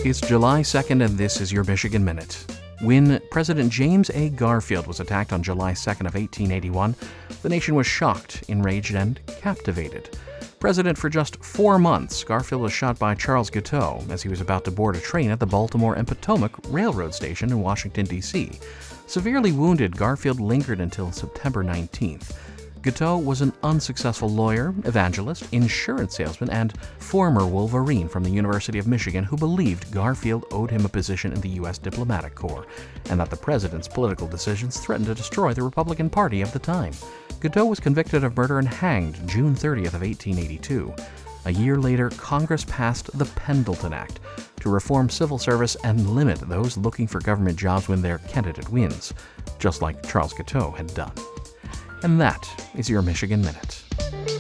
It's July 2nd, and this is your Michigan Minute. When President James A. Garfield was attacked on July 2nd of 1881, the nation was shocked, enraged, and captivated. President for just 4 months, Garfield was shot by Charles Guiteau as he was about to board a train at the Baltimore and Potomac Railroad Station in Washington, D.C. Severely wounded, Garfield lingered until September 19th. Guiteau was an unsuccessful lawyer, evangelist, insurance salesman, and former Wolverine from the University of Michigan who believed Garfield owed him a position in the U.S. diplomatic corps, and that the president's political decisions threatened to destroy the Republican Party of the time. Guiteau was convicted of murder and hanged June 30th of 1882. A year later, Congress passed the Pendleton Act to reform civil service and limit those looking for government jobs when their candidate wins, just like Charles Guiteau had done. And that is your Michigan Minute.